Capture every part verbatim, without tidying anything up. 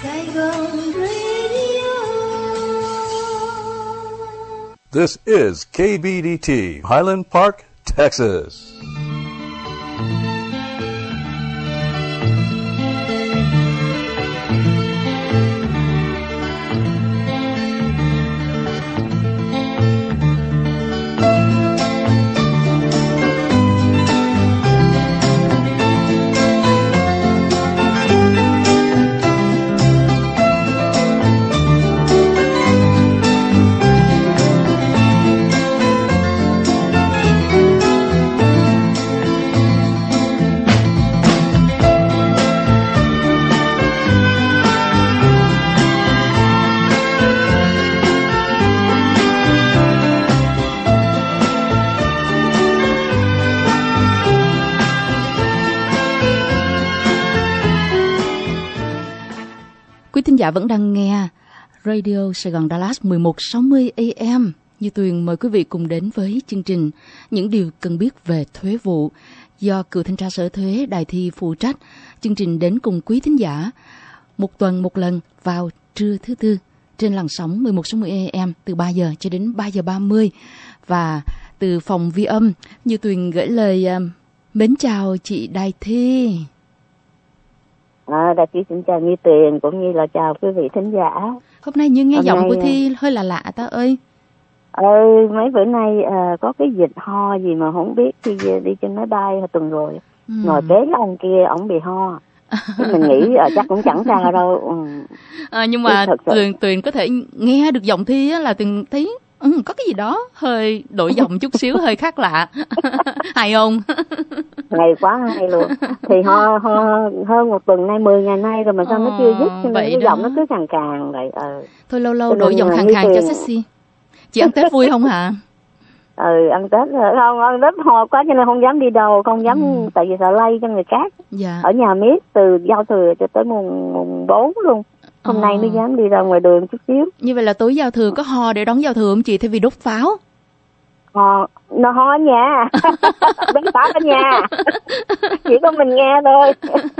Saigon Radio. This is K B D T, Highland Park, Texas. Quý thính giả vẫn đang nghe Radio Sài Gòn Dallas mười một sáu mươi A M. Như Tuyền mời quý vị cùng đến với chương trình Những điều cần biết về thuế vụ do cựu thanh tra sở thuế Đài Thi phụ trách. Chương trình đến cùng quý thính giả một tuần một lần vào trưa thứ tư trên làn sóng mười một sáu mươi A M từ ba giờ cho đến ba giờ ba mươi. Và từ phòng vi âm, Như Tuyền gửi lời uh, mến chào chị Đài Thi. À, Đài Thi xin chào Như Tuyền cũng như là chào quý vị thính giả. Hôm nay như nghe Hôm giọng nay... của Thi hơi là lạ ta ơi. Ừ, mấy bữa nay à, có cái dịch ho gì mà không biết. Khi đi trên máy bay hồi tuần rồi ừ. ngồi kế cái ông kia, ổng bị ho. Mình nghĩ à, chắc cũng chẳng sao đâu. Ừ. À, nhưng mà Tuyền Tuyền có thể nghe được giọng Thi á, là Tuyền thấy ừ, có cái gì đó hơi đổi giọng chút xíu hơi khác lạ. Hay không? Hay quá hay luôn. Thì ho, ho hơn một tuần nay, mười ngày nay rồi mà sao ờ, nó chưa dứt, cho nên cái giọng nó cứ càng càng vậy. Ừ. Thôi lâu lâu đổi giọng khàn khàn cho sexy. Chị ăn Tết vui không hả? Ừ, ăn Tết không, ăn Tết ho quá cho nên không dám đi đâu, không dám ừ. tại vì sợ lây cho người khác. Dạ. Ở nhà miết từ giao thừa cho tới mùng mùng bốn luôn. Hôm ờ. nay mới dám đi ra ngoài đường chút xíu. Như vậy là tối giao thừa có ho để đón giao thừa không chị, thay vì đốt pháo? Ho, nó ho ở nhà, bắn pháo ở nhà, chỉ có mình nghe thôi.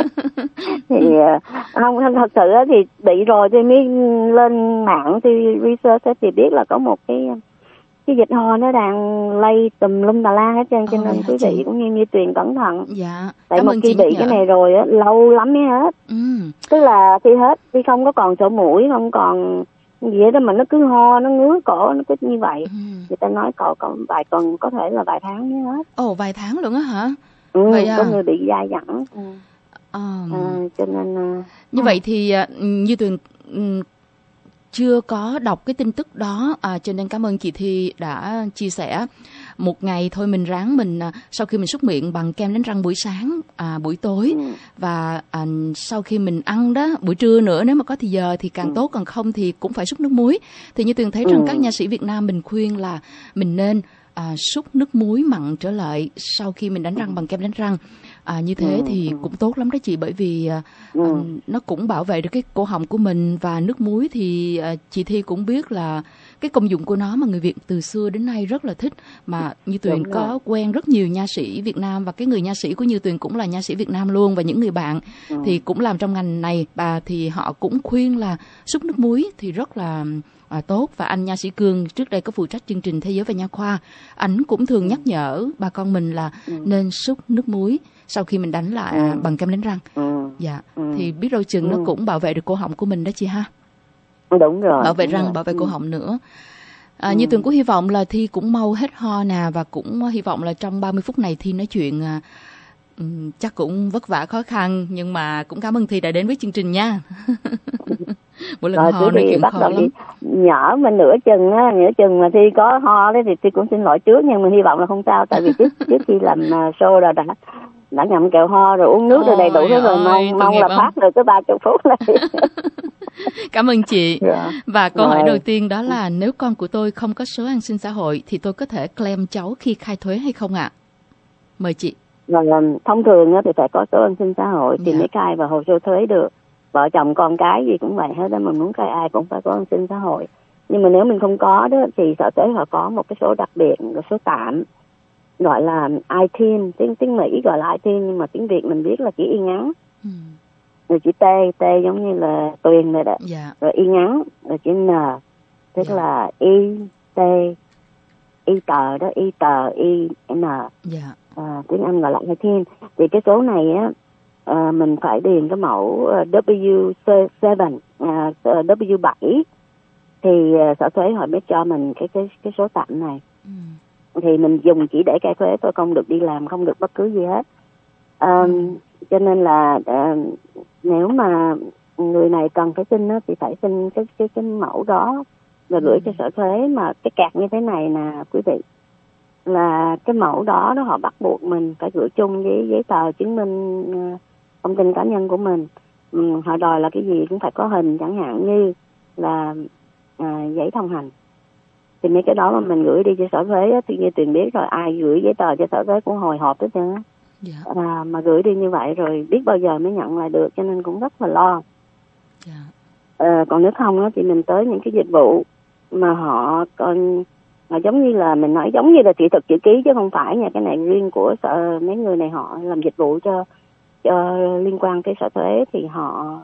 Thì không, thật sự thì bị rồi thì mới lên mạng thì research thì biết là có một cái cái dịch ho nó đang lây tùm lum tà la hết trơn, cho nên quý vị cũng như Như Tuyền cẩn thận. Dạ. Tại một khi bị cái này rồi á, lâu lắm mới hết. Ừ. Tức là khi hết thì không có còn sổ mũi, không còn gì đó mà nó cứ ho, nó ngứa cổ, nó cứ như vậy. Ừ. Người ta nói còn còn vài tuần, có thể là vài tháng mới hết. Ồ, vài tháng luôn á hả? Ừ, vậy có à? người bị dai dẳng. Ừ. À. À, cho nên uh, như à. vậy thì Như Tuyền um, chưa có đọc cái tin tức đó, à, cho nên cảm ơn chị Thi đã chia sẻ. Một ngày thôi mình ráng mình à, sau khi mình súc miệng bằng kem đánh răng buổi sáng, à, buổi tối ừ. và à, sau khi mình ăn đó buổi trưa nữa, nếu mà có thì giờ thì càng ừ. tốt, còn không thì cũng phải súc nước muối. Thì Như Tuyền thấy rằng ừ. các nha sĩ Việt Nam mình khuyên là mình nên à, súc nước muối mặn trở lại sau khi mình đánh răng bằng kem đánh răng. À, như thế ừ, thì ừ. cũng tốt lắm đó chị, bởi vì ừ. uh, nó cũng bảo vệ được cái cổ họng của mình. Và nước muối thì uh, chị Thi cũng biết là cái công dụng của nó mà người Việt từ xưa đến nay rất là thích. Mà Như Tuyền Đúng có rồi. quen rất nhiều nha sĩ Việt Nam, và cái người nha sĩ của Như Tuyền cũng là nha sĩ Việt Nam luôn, và những người bạn ừ. thì cũng làm trong ngành này, bà thì họ cũng khuyên là súc nước muối thì rất là À, tốt. Và anh nha sĩ Cương trước đây có phụ trách chương trình Thế giới và Nha khoa, ảnh cũng thường nhắc nhở bà con mình là ừ. nên súc nước muối sau khi mình đánh lại ừ. bằng kem đánh răng. Ừ. Dạ. Ừ. Thì biết đâu chừng ừ. nó cũng bảo vệ được cổ họng của mình đó chị ha. Đúng rồi. Bảo vệ đúng răng, rồi. bảo vệ ừ. cổ họng nữa. À, ừ. Như Tuyền cũng hy vọng là Thi cũng mau hết ho nè, và cũng hy vọng là trong ba mươi phút này Thi nói chuyện à, um, chắc cũng vất vả khó khăn, nhưng mà cũng cảm ơn Thi đã đến với chương trình nha. Mỗi lần rồi ho nói chuyện khó lắm. Nhỏ mình nửa chừng á, nửa chừng mà Thi có ho đấy thì Thi cũng xin lỗi trước, nhưng mà hy vọng là không sao, tại vì trước trước khi làm show rồi đã đã nhậm kẹo ho rồi uống nước rồi đầy đủ hết rồi, mong mong là phát được cái ba chục phút này. Cảm ơn chị. Dạ. Và câu rồi. hỏi đầu tiên đó là nếu con của tôi không có số an sinh xã hội thì tôi có thể claim cháu khi khai thuế hay không ạ? À? Mời chị. Rồi, thông thường thì phải có số an sinh xã hội thì dạ. mới khai vào hồ sơ thuế được. Vợ chồng con cái gì cũng vậy hết đó, mình muốn khai ai cũng phải có an sinh xã hội. Nhưng mà nếu mình không có đó thì sở thuế họ có một cái số đặc biệt, một số tạm gọi là i tê i en, tiếng tiếng Mỹ gọi là i tê i en, nhưng mà tiếng Việt mình biết là chữ y ngắn. Ừ. rồi chữ T, T giống như là Tuyền rồi đó. Dạ. Rồi Y ngắn, rồi chữ N, tức Dạ. là Y, T, Y tờ đó, Y tờ, Y, N. Dạ. À, tiếng Anh gọi là eighteen. Thì cái số này á, à, mình phải điền cái mẫu W seven, à, W bảy thì uh, sở thuế họ mới cho mình cái cái cái số tạm này. Ừ. Thì mình dùng chỉ để khai thuế thôi, không được đi làm, không được bất cứ gì hết. À, ừ. Cho nên là uh, nếu mà người này cần phải xin á, thì phải xin cái cái cái mẫu đó và gửi ừ. cho sở thuế. Mà cái cạc như thế này nè quý vị, là cái mẫu đó đó họ bắt buộc mình phải gửi chung với giấy tờ chứng minh uh, thông tin cá nhân của mình. Ừ, họ đòi là cái gì cũng phải có hình, chẳng hạn như là à, giấy thông hành. Thì mấy cái đó mà mình gửi đi cho sở thuế á, thì như Tuyền biết rồi, ai gửi giấy tờ cho sở thuế cũng hồi hộp hết trơn á. Dạ. À, mà gửi đi như vậy rồi biết bao giờ mới nhận lại được, cho nên cũng rất là lo. Dạ. À, còn nếu không á, thì mình tới những cái dịch vụ mà họ còn họ giống như là mình nói giống như là thị thực chữ ký chứ không phải nha, cái này riêng của sở, mấy người này họ làm dịch vụ cho cho liên quan tới sở thuế, thì họ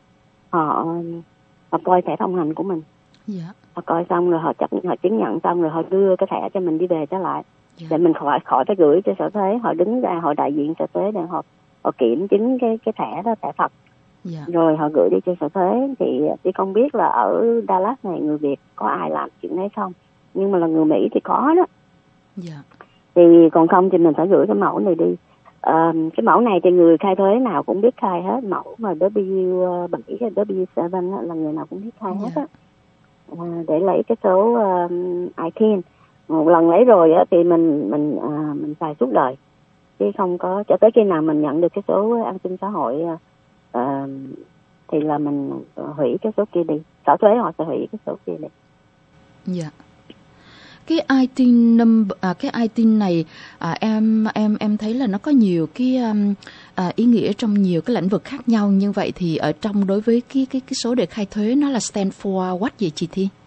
họ họ coi thẻ thông hành của mình. Dạ. Họ coi xong rồi họ chấp họ chứng nhận xong rồi họ đưa cái thẻ cho mình đi về trở lại. Dạ. Để mình khỏi khỏi phải gửi cho sở thuế, họ đứng ra họ đại diện sở thuế để họ họ kiểm chứng cái cái thẻ đó, thẻ thật. Dạ. Rồi họ gửi đi cho sở thuế. Thì thì không biết là ở Dallas này người Việt có ai làm chuyện đấy không, nhưng mà là người Mỹ thì có đó. Dạ. Thì còn không thì mình phải gửi cái mẫu này đi. À, cái mẫu này thì người khai thuế nào cũng biết khai hết. Mẫu mà W bảy hay W seven là người nào cũng biết khai hết á. À, để lấy cái số uh, I T I N. Một lần lấy rồi á thì mình mình à, mình xài suốt đời, chứ không có cho tới khi nào mình nhận được cái số an sinh xã hội à, thì là mình hủy cái số kia đi. Sở thuế họ sẽ hủy cái số kia đi. Dạ. Cái I T I N number, à, cái I T I N này à, em em em thấy là nó có nhiều cái um, à, ý nghĩa trong nhiều cái lĩnh vực khác nhau. Như vậy thì ở trong đối với cái cái cái số để khai thuế nó là stand for what vậy chị Thi?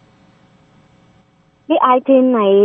Cái I T I N này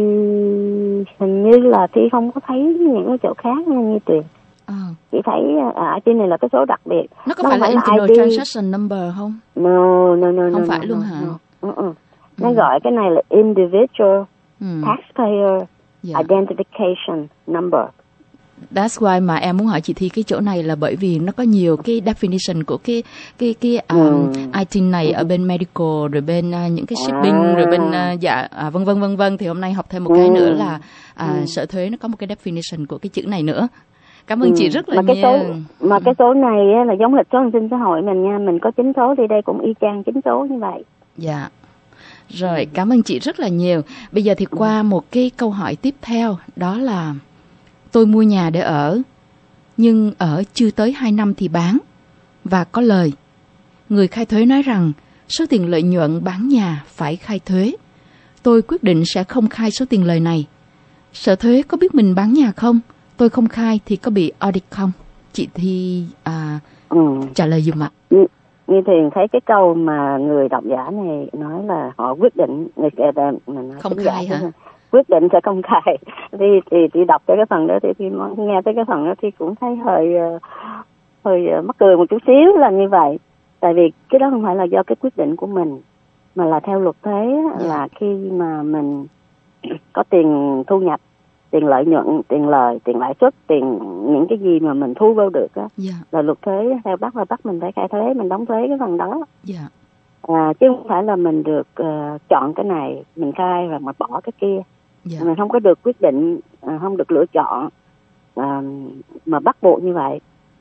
hình như là Thi không có thấy những cái chỗ khác nha như Tuyền. À. Chỉ thấy uh, I T I N này là cái số đặc biệt. Nó có nó phải là Internal I D Transaction Number không? No, no, no, không no, phải no, luôn no, hả? No. Uh-uh. Nó ừ. gọi cái này là Individual ừ. Taxpayer yeah. Identification Number. That's why mà em muốn hỏi chị Thi cái chỗ này là bởi vì nó có nhiều cái definition của cái cái cái um, ừ. I T I N này ừ. ở bên medical, rồi bên uh, những cái shipping, à. rồi bên uh, dạ à, vân vân vân vân. Thì hôm nay học thêm một ừ. cái nữa là à, ừ. sở thuế nó có một cái definition của cái chữ này nữa. Cảm ơn ừ. chị rất là mà nhiều. Cái số, mà ừ. cái số này á, là giống lịch số an sinh xã hội mình nha, mình có chín số thì đây cũng y chang chín số như vậy. Dạ. Rồi, cảm ơn chị rất là nhiều. Bây giờ thì qua một cái câu hỏi tiếp theo, đó là tôi mua nhà để ở, nhưng ở chưa tới hai năm thì bán, và có lời. Người khai thuế nói rằng số tiền lợi nhuận bán nhà phải khai thuế. Tôi quyết định sẽ không khai số tiền lời này. Sở thuế có biết mình bán nhà không? Tôi không khai thì có bị audit không? Chị Thi à, ừ. trả lời dùm ạ. Như, như Thiền thấy cái câu mà người độc giả này nói là họ quyết định người mình không khai hả? Thôi. Quyết định sẽ không khai. Thì thì thì đọc tới cái phần đó thì, thì nghe tới cái phần đó thì cũng thấy hơi hơi mắc cười một chút xíu là như vậy. Tại vì cái đó không phải là do cái quyết định của mình, mà là theo luật thuế yeah. là khi mà mình có tiền thu nhập, tiền lợi nhuận, tiền lời, tiền lãi suất, tiền những cái gì mà mình thu vô được á, yeah. là luật thuế theo bắt là bắt mình phải khai thuế, mình đóng thuế cái phần đó. Yeah. À, chứ không phải là mình được uh, chọn cái này mình khai rồi mà bỏ cái kia. Yeah. Mình không có được quyết định, uh, không được lựa chọn uh, mà bắt buộc như vậy.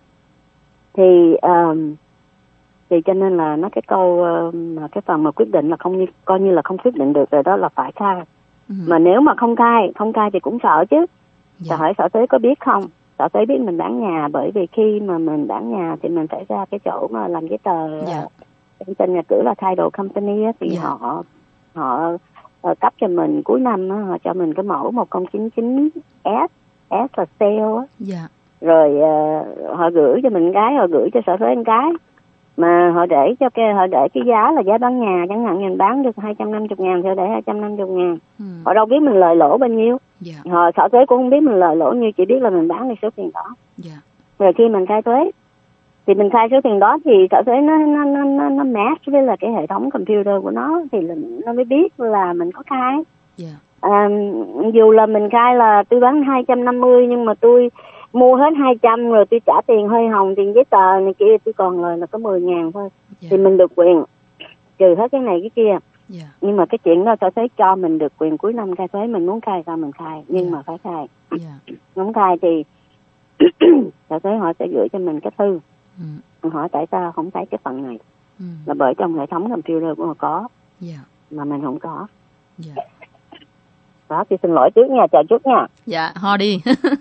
Thì uh, thì cho nên là nó cái câu uh, mà cái phần mà quyết định là không như coi như là không quyết định được rồi đó là phải khai. Ừ. Mà nếu mà không khai, không khai thì cũng sợ chứ. Dạ. Hỏi sở thuế có biết không? Sở thuế biết mình bán nhà, bởi vì khi mà mình bán nhà thì mình phải ra cái chỗ mà làm giấy tờ dạ. tên nhà cửa là title company á, thì dạ. họ họ uh, cấp cho mình cuối năm á, họ cho mình cái mẫu một không chín chín S, S là sale á. Dạ. Rồi uh, họ gửi cho mình cái, họ gửi cho sở thuế một cái. Mà họ để cho cái họ để cái giá là giá bán nhà, chẳng hạn mình bán được hai trăm năm mươi ngàn thì họ để hai trăm năm mươi ngàn. Ừ. Họ đâu biết mình lời lỗ bao nhiêu. Yeah. Họ sở thuế cũng không biết mình lời lỗ nhiêu, chỉ biết là mình bán được số tiền đó. Yeah. Rồi khi mình khai thuế Thì mình khai số tiền đó thì Sở Thuế nó nó nó nó, nó match với là cái hệ thống computer của nó thì là nó mới biết là mình có khai. Yeah. À, dù là mình khai là tôi bán hai trăm năm mươi nhưng mà tôi mua hết hai trăm rồi tôi trả tiền hơi hồng, tiền giấy tờ này kia, tôi còn lời là có mười ngàn thôi. Yeah. Thì mình được quyền trừ hết cái này cái kia. Yeah. Nhưng mà cái chuyện đó Sở Thuế cho mình được quyền cuối năm khai thuế, mình muốn khai sao mình khai, nhưng Yeah. mà phải khai. Yeah. Không khai thì Sở Thuế họ sẽ gửi cho mình cái thư. Ừ. Hỏi tại sao không thấy cái phần này. Ừ. Là bởi trong hệ thống computer của họ có. Yeah. Mà mình không có. Yeah. Đó, thì xin lỗi trước nha, chào chút nha. Dạ, ho đi.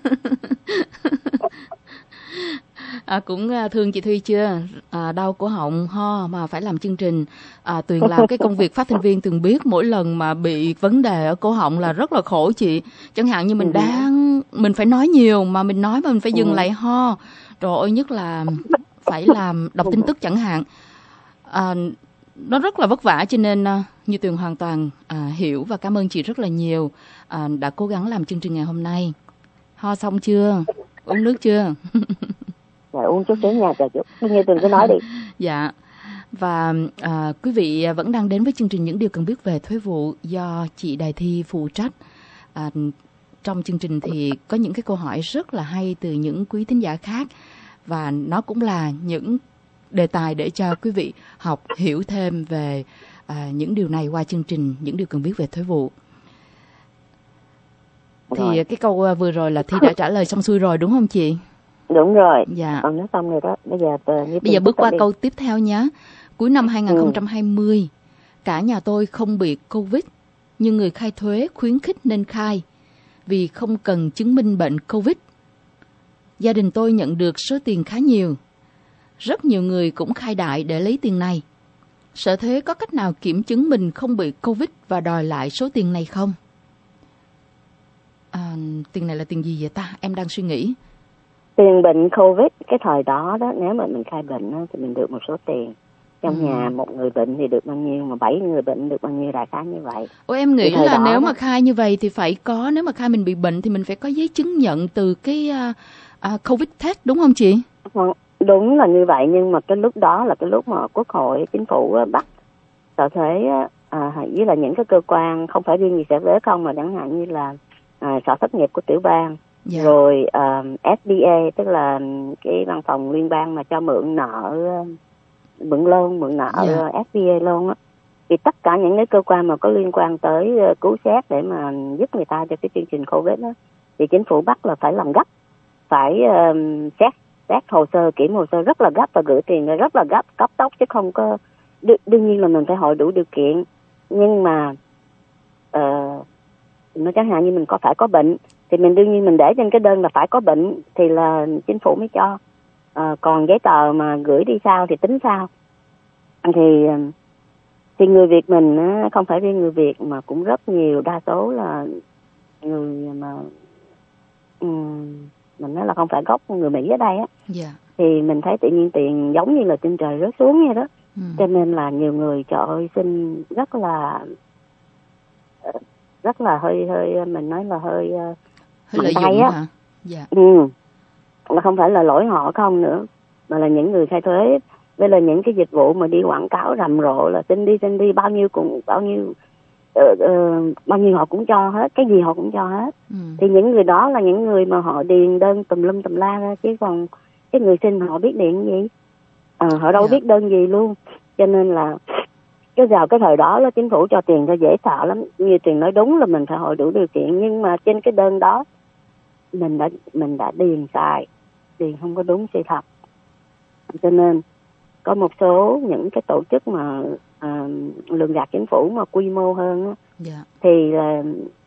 À, cũng thương chị Thuy chưa? À, đau cổ họng, ho mà phải làm chương trình. À, Tuyền làm cái công việc phát thanh viên, Tuyền biết mỗi lần mà bị vấn đề ở cổ họng là rất là khổ chị. Chẳng hạn như mình Ừ. đang, mình phải nói nhiều mà mình nói mà mình phải dừng Ừ. lại ho. Trời ơi, nhất là phải làm đọc tin tức chẳng hạn. À, nó rất là vất vả, cho nên à, như Tuyền hoàn toàn à, hiểu và cảm ơn chị rất là nhiều à, đã cố gắng làm chương trình ngày hôm nay. Ho xong chưa? Uống nước chưa? Dạ, uống chút xíu nha, chào chút. Như Tuyền cứ nói đi. Dạ. Và à, quý vị vẫn đang đến với chương trình Những Điều Cần Biết Về Thuế Vụ do chị Đài Thi phụ trách. À, trong chương trình thì có những cái câu hỏi rất là hay từ những quý thính giả khác, và nó cũng là những đề tài để cho quý vị học hiểu thêm về à, những điều này qua chương trình Những Điều Cần Biết Về Thuế Vụ. Thì Rồi. cái câu vừa rồi là Thi đã trả lời xong xuôi rồi đúng không chị? Đúng rồi. Dạ. Còn nói xong rồi đó. Bây giờ như Bây giờ bước qua đi. câu tiếp theo nhé. Cuối năm hai không hai không, ừ. cả nhà tôi không bị Covid, nhưng người khai thuế khuyến khích nên khai vì không cần chứng minh bệnh Covid. Gia đình tôi nhận được số tiền khá nhiều. Rất nhiều người cũng khai đại để lấy tiền này. Sở thuế có cách nào kiểm chứng mình không bị Covid và đòi lại số tiền này không? À, tiền này là tiền gì vậy ta? Em đang suy nghĩ. Tiền bệnh Covid, cái thời đó đó, nếu mà mình khai bệnh đó, thì mình được một số tiền. Trong ừ. nhà một người bệnh thì được bao nhiêu, mà bảy người bệnh được bao nhiêu, đại khái như vậy. Ủa em nghĩ là nếu đó, mà khai như vậy thì phải có, nếu mà khai mình bị bệnh thì mình phải có giấy chứng nhận từ cái uh, uh, Covid test đúng không chị? Đúng là như vậy, nhưng mà cái lúc đó là cái lúc mà Quốc hội, Chính phủ bắt Sở Thuế à, với là những cái cơ quan, không phải riêng gì Sở Thuế không, mà chẳng hạn như là à, Sở Thất nghiệp của tiểu bang, dạ. rồi uh, ép bê a, tức là cái văn phòng liên bang mà cho mượn nợ, mượn loan, mượn nợ dạ. ép bê a loan á, thì tất cả những cái cơ quan mà có liên quan tới uh, cứu xét để mà giúp người ta cho cái chương trình Covid đó, thì Chính phủ bắt là phải làm gấp, phải uh, xét xét hồ sơ, kiểm hồ sơ rất là gấp và gửi tiền rất là gấp, cấp tốc, chứ không có đ- đương nhiên là mình phải hỏi đủ điều kiện, nhưng mà uh, nó chẳng hạn như mình có phải có bệnh thì mình đương nhiên mình để trên cái đơn là phải có bệnh thì là Chính phủ mới cho. Uh, còn giấy tờ mà gửi đi sau thì tính sao. Thì thì người Việt mình không phải riêng người Việt mà cũng rất nhiều, đa số là người mà um, mình nói là không phải gốc người Mỹ ở đây á, yeah. thì mình thấy tự nhiên tiền giống như là trên trời rớt xuống vậy đó. Ừ. Cho nên là nhiều người trời ơi xin rất là rất là hơi hơi mình nói là hơi hơi lợi dụng á. Hả? Dạ. Ừ. Mà không phải là lỗi họ không nữa, mà là những người khai thuế với là những cái dịch vụ mà đi quảng cáo rầm rộ là xin đi xin đi bao nhiêu cũng bao nhiêu Uh, uh, bao nhiêu họ cũng cho hết, cái gì họ cũng cho hết. Ừ. Thì những người đó là những người mà họ điền đơn tùm lum tùm la ra, chứ còn cái người xin họ biết điền gì, à, họ đâu yeah. biết đơn gì luôn. Cho nên là cái vào cái thời đó là Chính phủ cho tiền cho dễ sợ lắm, như Tuyền nói đúng là mình phải hỏi đủ điều kiện, nhưng mà trên cái đơn đó mình đã mình đã điền sai, điền không có đúng sự thật. Cho nên có một số những cái tổ chức mà à, lường gạt Chính phủ mà quy mô hơn á, yeah. thì là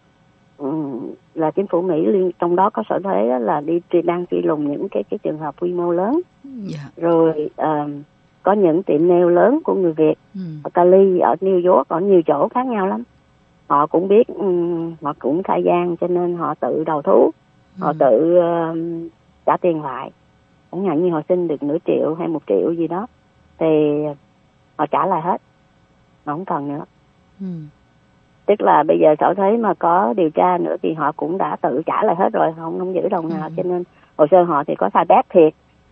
là Chính phủ Mỹ liên trong đó có Sở Thuế là đi truy đang truy lùng những cái cái trường hợp quy mô lớn, yeah. rồi à, có những tiệm nail lớn của người Việt mm. ở Cali, ở New York, ở nhiều chỗ khác nhau lắm, họ cũng biết, um, họ cũng khai gian, cho nên họ tự đầu thú, mm. họ tự uh, trả tiền lại, chẳng hạn như họ xin được nửa triệu hay một triệu gì đó thì họ trả lại hết, họ không cần nữa. Ừ. Tức là bây giờ Sở Thuế mà có điều tra nữa thì họ cũng đã tự trả lại hết rồi, không không giữ đồng nào, ừ. cho nên hồ sơ họ thì có sai bét thiệt,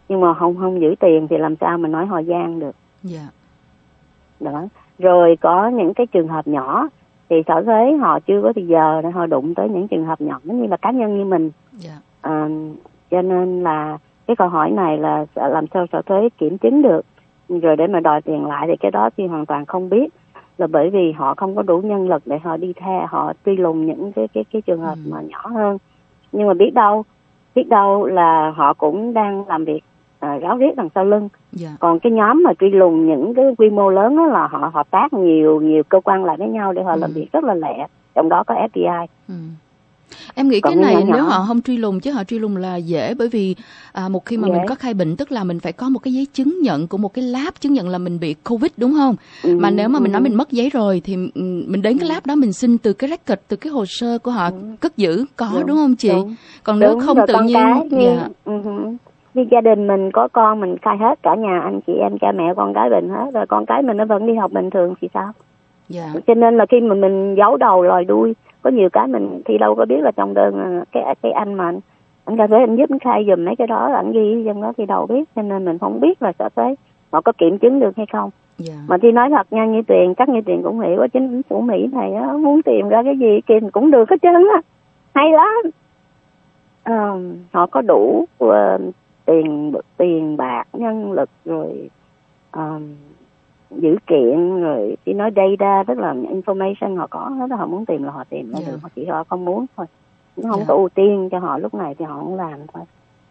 nhưng mà không không giữ tiền thì làm sao mà nói họ gian được. Dạ. Đó. Rồi có những cái trường hợp nhỏ thì sở thuế họ chưa có thì giờ để họ đụng tới những trường hợp nhỏ như là cá nhân như mình. Dạ. À, cho nên là cái câu hỏi này là làm sao sở thuế kiểm chứng được rồi để mà đòi tiền lại thì cái đó thì hoàn toàn không biết, là bởi vì họ không có đủ nhân lực để họ đi theo họ truy lùng những cái cái cái trường hợp ừ. mà nhỏ hơn. Nhưng mà biết đâu biết đâu là họ cũng đang làm việc à, ráo riết đằng sau lưng. Yeah. Còn cái nhóm mà truy lùng những cái quy mô lớn đó là họ hợp tác nhiều nhiều cơ quan lại với nhau để họ ừ. làm việc rất là lẹ, trong đó có ép bê i. Ừ. Em nghĩ Còn cái này nhỏ nếu nhỏ. họ không truy lùng chứ họ truy lùng là dễ, bởi vì à, một khi mà dễ. mình có khai bệnh tức là mình phải có một cái giấy chứng nhận của một cái lab chứng nhận là mình bị Covid đúng không? Ừ. Mà nếu mà mình ừ. nói mình mất giấy rồi thì mình đến cái lab đó mình xin từ cái record, từ cái hồ sơ của họ ừ. cất giữ có đúng, đúng không chị? Đúng. Còn nếu đúng, không tự nhiên cái, như, dạ. uh-huh. như gia đình mình có con mình khai hết cả nhà anh chị em cha mẹ con cái bệnh hết rồi, con cái mình nó vẫn đi học bình thường thì sao? Dạ. Cho nên là khi mà mình giấu đầu lòi đuôi, có nhiều cái mình thì đâu có biết là trong đơn cái cái anh mà anh, anh ra thuế anh giúp anh khai giùm mấy cái đó, anh ghi trong đó thì đâu biết, cho nên mình không biết là sở thuế họ có kiểm chứng được hay không. Yeah. Mà thì nói thật nha, như Tuyền chắc như Tuyền cũng hiểu, chính phủ Mỹ này á, muốn tìm ra cái gì kia cũng được hết trơn á, hay lắm. À, họ có đủ uh, tiền tiền bạc, nhân lực rồi uh, dữ kiện rồi chỉ nói data, tức là information họ có hết, họ muốn tìm là họ tìm ra yeah. được, họ chỉ họ không muốn thôi, nó không yeah. có ưu tiên cho họ lúc này thì họ không làm thôi.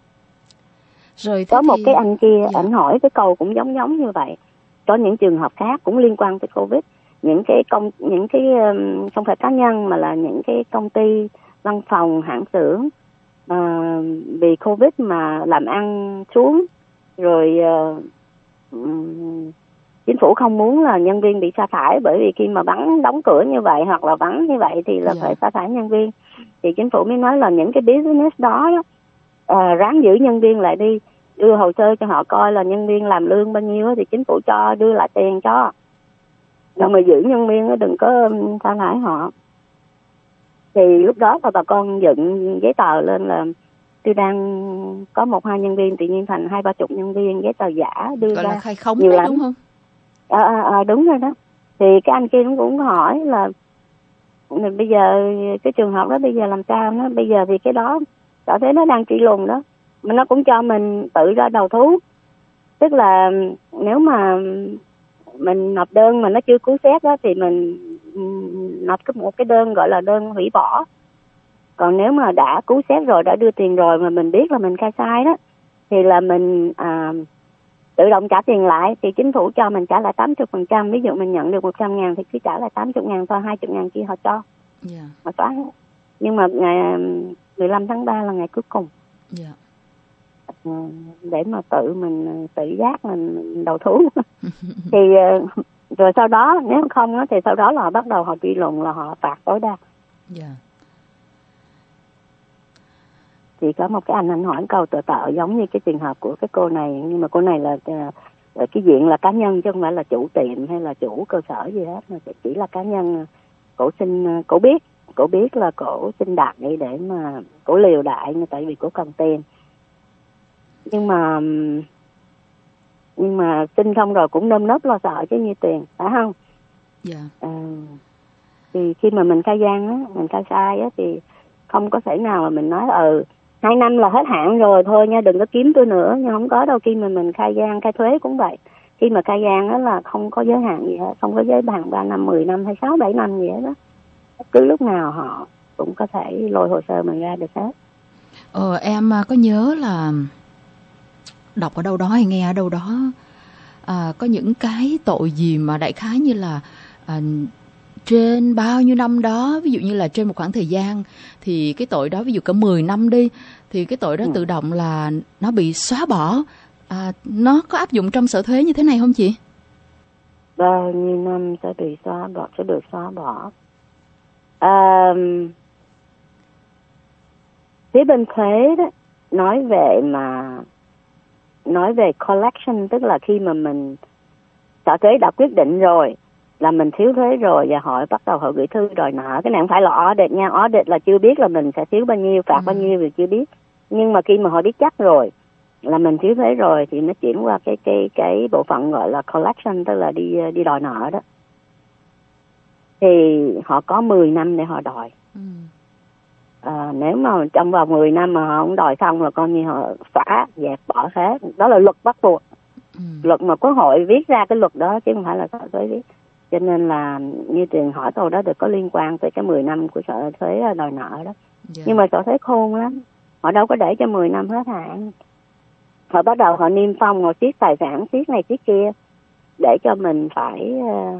Rồi có một thì... cái anh kia, yeah. ảnh hỏi cái câu cũng giống giống như vậy. Có những trường hợp khác cũng liên quan tới Covid, những cái công những cái um, không phải cá nhân mà là những cái công ty, văn phòng, hãng xưởng uh, vì Covid mà làm ăn xuống, rồi uh, um, chính phủ không muốn là nhân viên bị sa thải, bởi vì khi mà vắng đóng cửa như vậy hoặc là vắng như vậy thì là yeah. phải sa thải nhân viên. Thì chính phủ mới nói là những cái business đó, đó uh, ráng giữ nhân viên lại đi, đưa hồ sơ cho họ coi là nhân viên làm lương bao nhiêu thì chính phủ cho đưa lại tiền cho. Nhưng mà giữ nhân viên đừng có sa thải họ. Thì lúc đó là bà con dựng giấy tờ lên là tôi đang có một hai nhân viên tự nhiên thành hai ba chục nhân viên, giấy tờ giả đưa gọi ra là khai khống nhiều đấy, lắm. đúng không? À, à, à, đúng rồi đó. Thì cái anh kia cũng cũng hỏi là bây giờ cái trường hợp đó bây giờ làm sao, nó bây giờ thì cái đó cho thấy nó đang truy lùng đó, mà nó cũng cho mình tự ra đầu thú. Tức là nếu mà mình nộp đơn mà nó chưa cứu xét đó thì mình nộp một cái đơn gọi là đơn hủy bỏ. Còn nếu mà đã cứu xét rồi, đã đưa tiền rồi mà mình biết là mình khai sai đó thì là mình à, tự động trả tiền lại, thì chính phủ cho mình trả lại tám mươi phần trăm. Ví dụ mình nhận được một trăm ngàn thì cứ trả lại tám mươi ngàn thôi, hai mươi ngàn kia họ cho. Yeah. Họ xóa. Nhưng mà ngày mười lăm tháng ba là ngày cuối cùng. Yeah. Để mà tự mình tự giác mình, mình đầu thú. Thì rồi sau đó nếu không á thì sau đó là họ bắt đầu họ truy lùng, là họ phạt tối đa. Yeah. Thì có một cái anh anh hỏi câu tự tạo giống như cái trường hợp của cái cô này, nhưng mà cô này là, là cái diện là cá nhân chứ không phải là chủ tiệm hay là chủ cơ sở gì hết, mà chỉ là cá nhân. Cổ xin cổ biết cổ biết là cổ xin đại để mà cổ liều đại, tại vì cổ cần tiền. Nhưng mà nhưng mà xin xong rồi cũng nơm nớp lo sợ chứ như tiền, phải không? Dạ. Yeah. À, thì khi mà mình khai gian á, mình khai sai á thì không có thể nào mà mình nói ừ hai năm là hết hạn rồi thôi nha, đừng có kiếm tôi nữa, nhưng không có đâu. Khi mà mình khai gian, khai thuế cũng vậy. Khi mà khai gian đó là không có giới hạn gì hết, không có giới hạn ba năm, mười năm hay sáu bảy năm gì hết đó. Cứ lúc nào họ cũng có thể lôi hồ sơ mình ra được hết. Ờ, em có nhớ là đọc ở đâu đó hay nghe ở đâu đó à, có những cái tội gì mà đại khái như là à, trên bao nhiêu năm đó, ví dụ như là trên một khoảng thời gian thì cái tội đó ví dụ cả mười năm đi, thì cái tội đó ừ. tự động là nó bị xóa bỏ. À, nó có áp dụng trong sở thuế như thế này không chị? Bao nhiêu năm sẽ bị xóa bỏ, sẽ được xóa bỏ. À, phía bên thuế đó nói về mà nói về collection, tức là khi mà mình sở thuế đã quyết định rồi là mình thiếu thuế rồi và họ bắt đầu họ gửi thư đòi nợ. Cái này không phải là audit nha, audit là chưa biết là mình sẽ thiếu bao nhiêu, phạt ừ. bao nhiêu thì chưa biết. Nhưng mà khi mà họ biết chắc rồi là mình thiếu thuế rồi thì nó chuyển qua cái cái cái bộ phận gọi là collection, tức là đi đi đòi nợ đó. Thì họ có mười năm để họ đòi. Ừ. À, nếu mà trong vòng mười năm mà họ không đòi xong là coi như họ xóa, dẹp bỏ hết. Đó là luật bắt buộc. Ừ. Luật mà Quốc hội viết ra cái luật đó chứ không phải là Sở Thuế viết. Cho nên là như Tuyền hỏi tôi đó, được có liên quan tới cái mười năm của Sở Thuế đòi nợ đó. Yeah. Nhưng mà Sở Thuế khôn lắm. Họ đâu có để cho mười năm hết hạn. Họ bắt đầu họ niêm phong, họ siết tài sản, siết này siết kia để cho mình phải uh,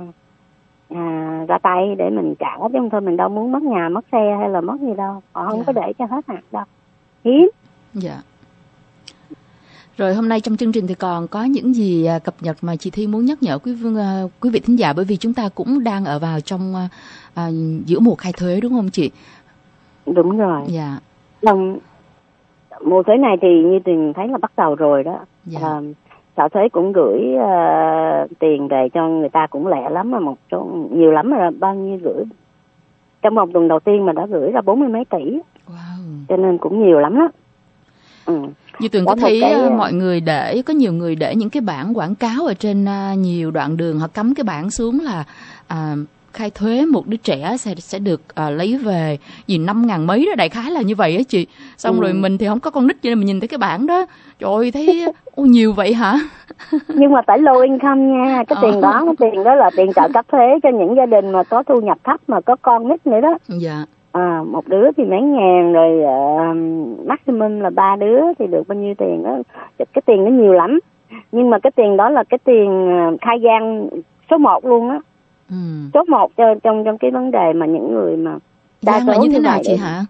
à, ra tay để mình trả, chứ không thôi mình đâu muốn mất nhà, mất xe hay là mất gì đâu. Họ không Yeah. có để cho hết hạn đâu. Hiếm. Dạ. Rồi hôm nay trong chương trình thì còn có những gì cập nhật mà chị Thi muốn nhắc nhở quý uh, quý vị thính giả, bởi vì chúng ta cũng đang ở vào trong uh, uh, giữa mùa khai thuế đúng không chị? Đúng rồi. Dạ. Đồng, mùa thuế này thì như Tuyền thấy là bắt đầu rồi đó. Dạ. À, Sở Thuế cũng gửi uh, tiền về cho người ta cũng lẹ lắm, mà một số nhiều lắm, là bao nhiêu gửi trong một tuần đầu tiên mà đã gửi ra bốn mươi mấy tỷ. Wow. Cho nên cũng nhiều lắm đó. Ừ. Như Tuyền có thấy cái... mọi người để, có nhiều người để những cái bảng quảng cáo ở trên uh, nhiều đoạn đường, họ cắm cái bảng xuống là uh, khai thuế một đứa trẻ sẽ sẽ được uh, lấy về gì năm ngàn mấy đó, đại khái là như vậy á chị. Xong ừ. rồi mình thì không có con nít cho nên mình nhìn thấy cái bảng đó, trời ơi thấy ô nhiều vậy hả? Nhưng mà phải low income nha, cái tiền đó, cái tiền đó là tiền trợ cấp thuế cho những gia đình mà có thu nhập thấp mà có con nít nữa đó. Dạ. À, một đứa thì mấy ngàn, rồi uh, maximum là ba đứa thì được bao nhiêu tiền đó. Cái tiền nó nhiều lắm. Nhưng mà cái tiền đó là cái tiền khai gian số một luôn á. Ừ. Số một cho, trong trong cái vấn đề mà những người mà gian là như thế nào chị để... hả?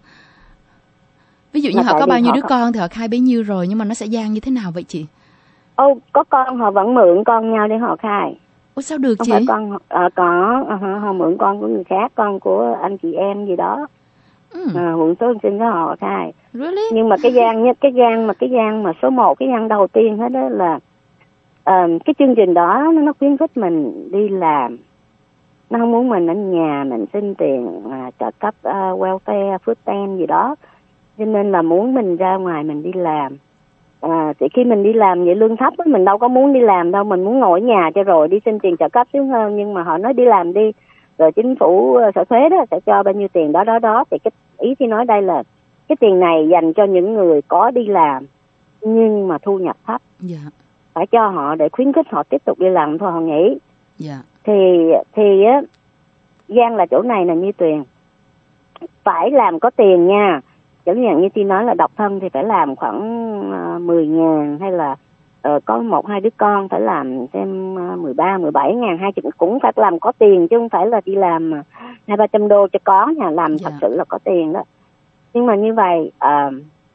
Ví dụ như họ có bao nhiêu đứa họ... con thì họ khai bấy nhiêu rồi, nhưng mà nó sẽ gian như thế nào vậy chị? Ô, có con họ vẫn mượn con nhau để họ khai. Ủa sao được không chị? Phải con, à, có, à, họ mượn con của người khác, con của anh chị em gì đó. Ừ. À, mượn số sinh của họ khai. Really? Nhưng mà cái gian nhất, cái gian mà cái gian mà số một, cái gian đầu tiên hết đó là uh, cái chương trình đó nó khuyến khích mình đi làm. Nó không muốn mình ở nhà mình xin tiền uh, trợ cấp uh, welfare, food stamp gì đó. Cho nên là muốn mình ra ngoài mình đi làm. À, thì khi mình đi làm vậy lương thấp đó, mình đâu có muốn đi làm đâu, mình muốn ngồi ở nhà cho rồi đi xin tiền trợ cấp sướng hơn. Nhưng mà họ nói đi làm đi, rồi chính phủ Sở Thuế đó sẽ cho bao nhiêu tiền đó đó đó. Thì cái ý thì nói đây là cái tiền này dành cho những người có đi làm nhưng mà thu nhập thấp. Dạ. Phải cho họ để khuyến khích họ tiếp tục đi làm thôi họ nghỉ. Dạ. Thì thì á, gian là chỗ này là như Tuyền phải làm có tiền nha. Chẳng hạn như chị nói là độc thân thì phải làm khoảng uh, mười ngàn, hay là uh, có một hai đứa con phải làm xem uh, mười ba, mười bảy ngàn, hai chục, cũng phải làm có tiền chứ không phải là đi làm hai ba trăm đô cho có nhà, làm yeah. thật sự là có tiền đó. Nhưng mà như vậy uh,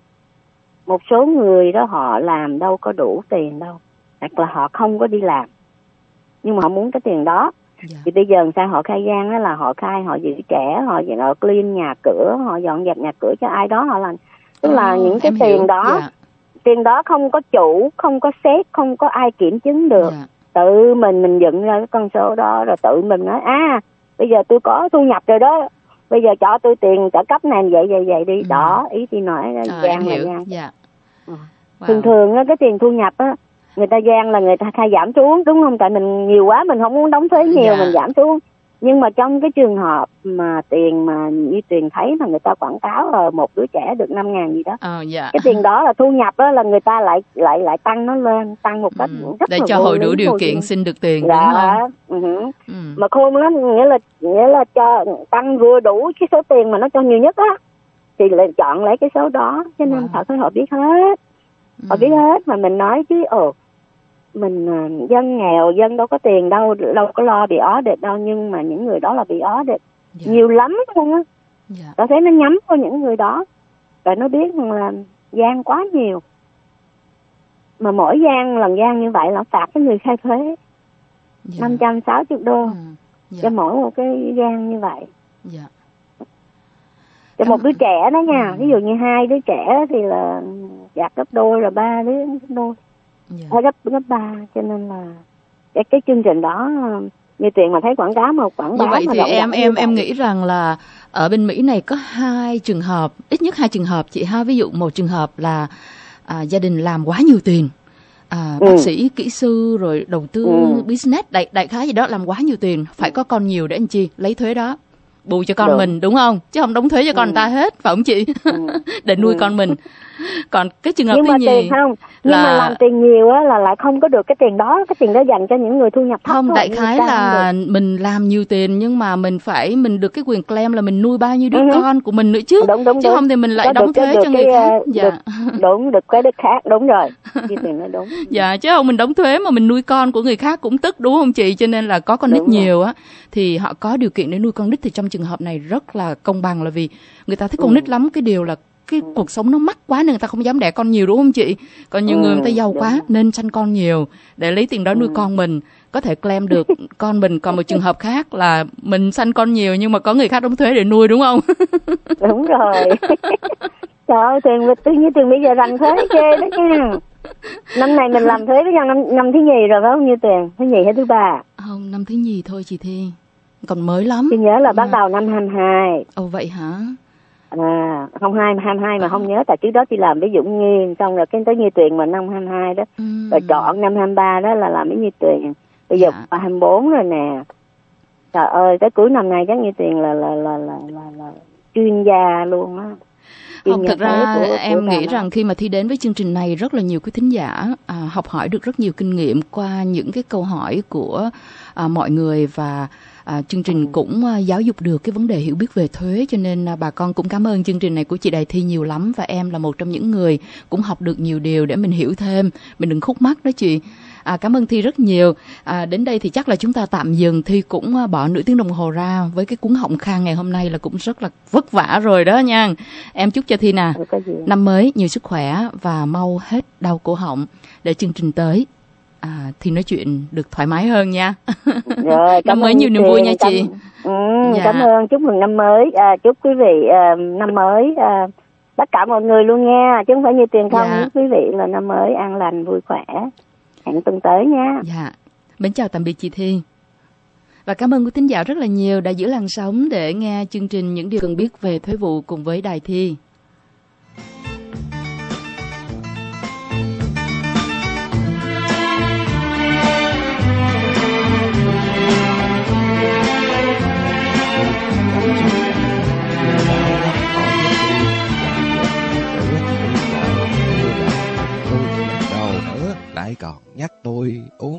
một số người đó họ làm đâu có đủ tiền đâu, hoặc là họ không có đi làm nhưng mà họ muốn cái tiền đó. Yeah. Thì bây giờ sao họ khai gian đó là họ khai, họ giữ trẻ, họ họ clean nhà cửa, họ dọn dẹp nhà cửa cho ai đó họ làm. Tức oh, là những cái tiền hiểu. đó, yeah. tiền đó không có chủ, không có sếp, không có ai kiểm chứng được. Yeah. Tự mình mình dựng ra cái con số đó rồi tự mình nói à bây giờ tôi có thu nhập rồi đó, bây giờ cho tôi tiền trợ cấp này vậy vậy vậy đi. Mm. Đó, ý tôi nói là gian là gian. Yeah. Ừ. Wow. Thường thường á cái tiền thu nhập á người ta gian là người ta khai giảm xuống, đúng không? Tại mình nhiều quá mình không muốn đóng thuế nhiều, yeah. mình giảm xuống. Nhưng mà trong cái trường hợp mà tiền mà như Tuyền thấy mà người ta quảng cáo là một đứa trẻ được năm ngàn gì đó, oh, yeah. cái tiền đó là thu nhập đó là người ta lại lại lại tăng nó lên, tăng một cách ừ. rất để là cho hội đủ điều kiện xin được tiền, dạ. đúng không? Uh-huh. Ừ. Mà khôn lắm, nghĩa là nghĩa là cho tăng vừa đủ cái số tiền mà nó cho nhiều nhất á thì lại chọn lấy cái số đó. Cho nên thật sự họ biết hết, họ biết hết mà mình nói chứ ồ mình dân nghèo, dân đâu có tiền đâu, đâu có lo bị audit đâu, nhưng mà những người đó là bị audit yeah. nhiều lắm luôn á. Yeah. Tao thấy nó nhắm vào những người đó rồi nó biết là gian quá nhiều, mà mỗi gian lần gian như vậy là phạt cái người khai thuế yeah. năm trăm sáu mươi đô mm. yeah. cho mỗi một cái gian như vậy. Yeah. Cho một đứa trẻ đó nha, ví dụ như hai đứa trẻ thì là phạt gấp đôi, rồi ba đứa gấp đôi. Yeah. gấp gấp ba, cho nên là cái cái chương trình đó như Tuyền mà thấy quảng cáo mà quảng bá. Như vậy mà thì em em em nghĩ rằng là ở bên Mỹ này có hai trường hợp, ít nhất hai trường hợp chị ha. Ví dụ một trường hợp là à, gia đình làm quá nhiều tiền. À, Ừ. bác sĩ, kỹ sư rồi đầu tư Ừ. business đại đại khái gì đó, làm quá nhiều tiền, phải có con nhiều để anh chi lấy thuế đó bù cho con Đúng. mình, đúng không? Chứ không đóng thuế cho con người ta hết, phải không chị? Để nuôi Ừ. con mình. Còn cái trường hợp Nhưng thứ mà nhì tiền không, nhưng là mà làm tiền nhiều á là lại không có được cái tiền đó, cái tiền đó dành cho những người thu nhập thấp không, thôi, đại người khái ta là không được. mình làm nhiều tiền nhưng mà mình phải mình được cái quyền claim là mình nuôi bao nhiêu đứa Ừ. con của mình nữa chứ. Đúng, đúng, Chứ đúng. không thì mình lại Có đóng được cái- thuế được cho người cái, khác. ờ, Dạ. được- đúng, được cái đức khác, đúng rồi. Cái tiền nó đúng. Dạ, chứ không mình đóng thuế mà mình nuôi con của người khác cũng tức, đúng không chị? Cho nên là có con nít Đúng rồi. nhiều á thì họ có điều kiện để nuôi con nít, thì trong trường hợp này rất là công bằng, là vì người ta thích con Ừ. nít lắm. Cái điều là cái cuộc sống nó mắc quá nên người ta không dám đẻ con nhiều, đúng không chị? Còn nhiều Ừ, người người ta giàu đúng quá rồi. nên sanh con nhiều để lấy tiền đó nuôi Ừ. con mình, có thể claim được con mình. Còn một trường hợp khác là mình sanh con nhiều nhưng mà có người khác đóng thuế để nuôi, đúng không? Đúng rồi. Trời ơi, tiền tự nhiên tiền bây giờ rành thuế ghê đó nha. Năm này mình làm thuế với nhau năm năm thứ nhì rồi phải không Như Tuyền? Thứ nhì hay thứ ba? Không, năm thứ nhì thôi chị Thi, còn mới lắm. Tôi nhớ là bắt À. đầu năm hai mươi hai. Ồ vậy hả? À, không hai hai mươi hai mà À. không nhớ, tại trước đó chị làm với Dũng Nghiên, xong rồi cái tới Như Tuyền mà năm hai mươi hai đó. Ừ. Rồi chọn năm hai mươi ba đó là làm với Như Tuyền. Bây giờ Dạ. qua hai mươi bốn rồi nè. Trời ơi, tới cuối năm nay chắc Như Tuyền là là là là là, là chuyên gia luôn á. Chuyên Không, gia thực ra thuế của- em của nghĩ ta rằng khi mà Thi đến với chương trình này, rất là nhiều quý thính giả à, học hỏi được rất nhiều kinh nghiệm qua những cái câu hỏi của à, mọi người, và à, chương trình cũng à, giáo dục được cái vấn đề hiểu biết về thuế, cho nên à, bà con cũng cảm ơn chương trình này của chị Đài Thi nhiều lắm, và em là một trong những người cũng học được nhiều điều để mình hiểu thêm, mình đừng khúc mắc đó chị. À, cảm ơn Thi rất nhiều. À, đến đây thì chắc là chúng ta tạm dừng. Thi cũng à, bỏ nửa tiếng đồng hồ ra với cái cuốn họng khang ngày hôm nay là cũng rất là vất vả rồi đó nha. Em chúc cho Thi nè, Rồi, có gì. năm mới nhiều sức khỏe và mau hết đau cổ họng để chương trình tới à, thì nói chuyện được thoải mái hơn nha. Rồi, Năm mới ơn nhiều Như niềm vui Tuyền, nha cảm- chị. Ừ, Dạ. cảm ơn, chúc mừng năm mới, à, chúc quý vị à, năm mới à, tất cả mọi người luôn nha, chứ không phải Như Tuyền không, Dạ. chúc quý vị là năm mới an lành, vui khỏe. Hẹn tuần tới nha. Dạ, mến chào tạm biệt chị Thi. Và cảm ơn quý thính giả rất là nhiều đã giữ làn sóng để nghe chương trình Những Điều Cần Biết về Thuế vụ cùng với Đài Thi. Lại còn nhắc tôi uống